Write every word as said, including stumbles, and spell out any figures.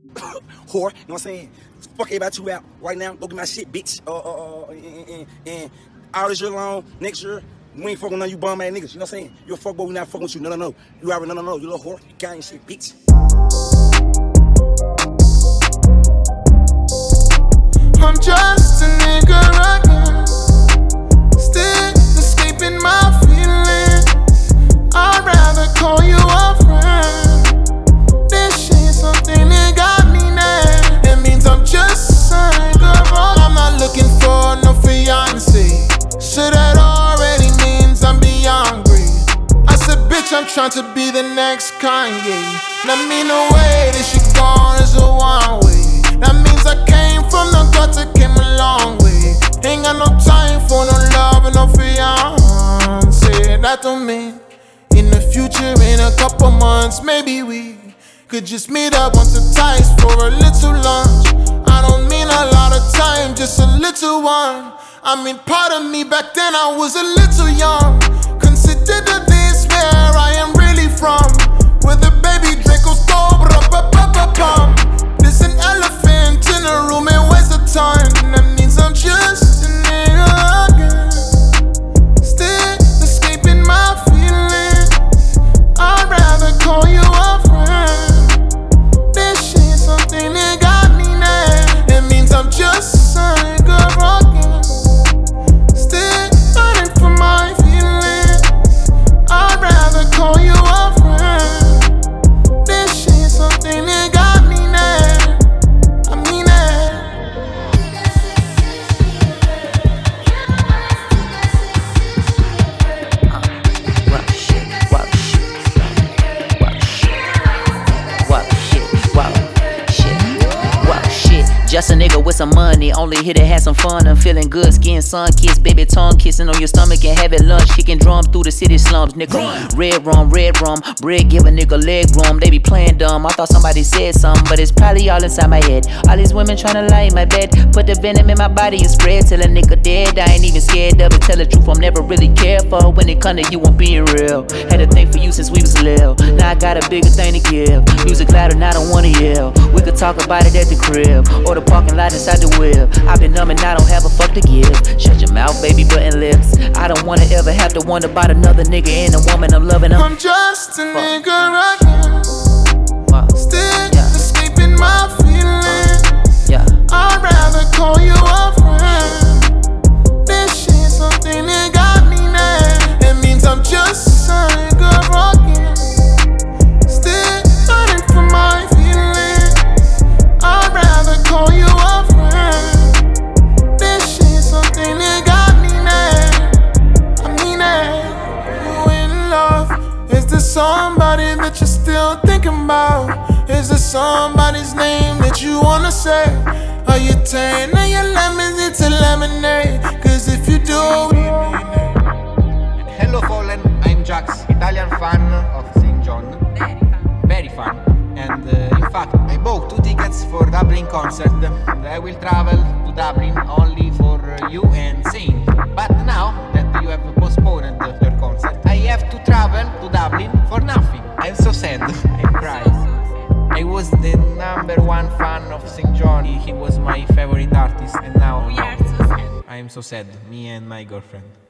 Whore, you know what I'm saying? Fuck everybody you out right now. Go get my shit, bitch. Uh, uh, uh, and, and, and all this year long, next year, we ain't fucking none of you bum ass niggas. You know what I'm saying? You a fuck boy, we not fucking with you. No, no, no. You already no, no, no. You little whore. You gang shit, bitch. I'm just a nigga again, still escaping my feelings. I'd rather call you a friend. This shit something that got me now. It means I'm just a nigga wrong. I'm not looking for no fiance. Shit that already means I'm beyond greed. I said, bitch, I'm trying to be the next Kanye. That mean the way this shit gone is a one way. That means I came from the gutter, came a long way. Ain't got no time for no love and no fiance. That don't mean in the future, in a couple months, maybe we could just meet up once or twice for a little lunch. I don't mean a lot of time, just a little one. I mean, part of me back then I was a little young. Consider this where I am really from, where the baby Draco's go, brum. There's an elephant in a room and weighs a ton. That means I'm just a nigga again, still escaping my feelings. I'd rather call you a friend. This shit something that got me now. It means I'm just a nigga again, still running for my feelings. I'd rather call you a friend. This shit something that got me now. I mean that. Wow, shit, wow, shit, wow, shit, wow, shit, wow, shit, wow, shit. Just a nigga with some money, only here to have some fun. I'm feeling good, skin, sun kiss, baby tongue kissing on your stomach and have it lunch. Kicking drums through the city slums, nigga. Red rum, red rum, bread give a nigga leg room. They be playing dumb, I thought somebody said something, but it's probably all inside my head. All these women tryna lie in my bed, put the venom in my body and spread till a nigga dead. I ain't even scared of it, tell the truth, I'm never really careful when it come to you, I'm being real. Had a thing for you since we was little, now I got a bigger thing to give. Music louder, now I don't wanna yell. We could talk about it at the crib, or the parking lot inside the whip. I've been numb and I don't have a fuck to give. Shut your mouth, baby, button lips. I don't wanna ever have to wonder about another nigga and a woman I'm loving. I'm, I'm just a nigga again, wow. still Yeah. escaping my feelings. Yeah. I'd rather call you a friend. This shit something that got me now. It means I'm just a nigga again, still running for my feelings. I'd rather call you a friend. This shit something that got me now. I mean that. You in love? Is there somebody that you're still thinking about? Is there somebody's name that you wanna say? Are you turning your lemons into lemonade? Cause if you do, Hello Fallen, I'm Jax, Italian fan of Saint John. Very fan. And uh, in fact, I bought two tickets for Dublin concert. I will travel to Dublin only for uh, you and Saint. But now that you have postponed your concert, I have to travel to Dublin for nothing. I'm so sad. I'm crying. I was the number one fan of Saint John. He, he was my favorite artist, and now We are so sad. I am so sad. Me and my girlfriend.